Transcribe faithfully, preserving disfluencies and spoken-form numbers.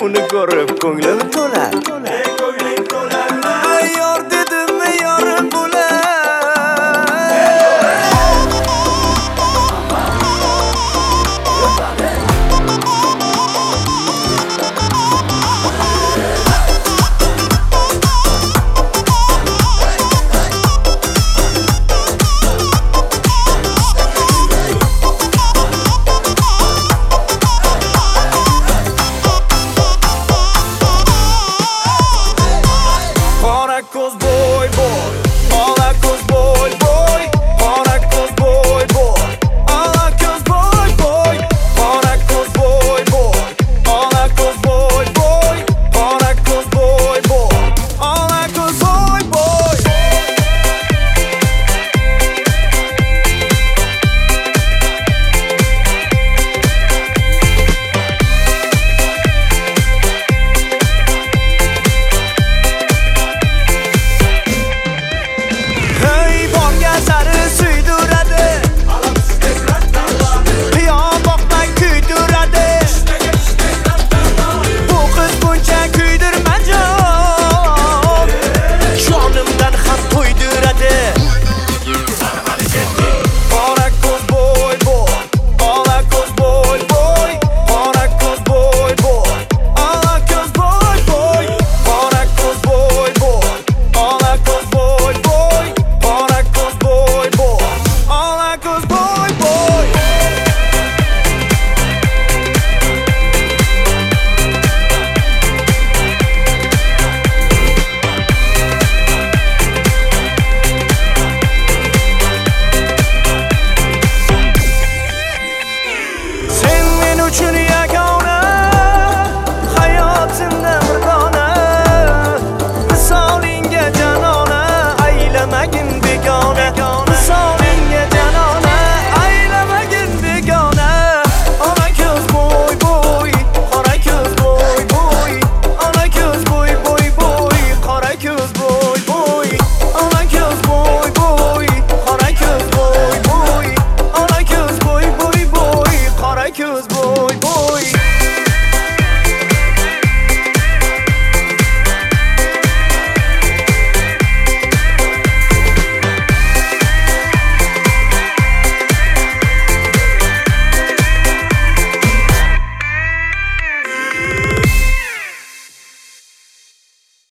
uni ko'rib ko'nglim to'lar. Ko'nglim to'lar. Yor dedim yorim bo'lar. Ko'z boy boy, ola ko'z boy boy, qora ko'z boy boy, ola ko'z boy boy, qora ko'z boy boy, ola ko'z boy boy, qora ko'z boy boy, ola ko'z boy boy. Uchun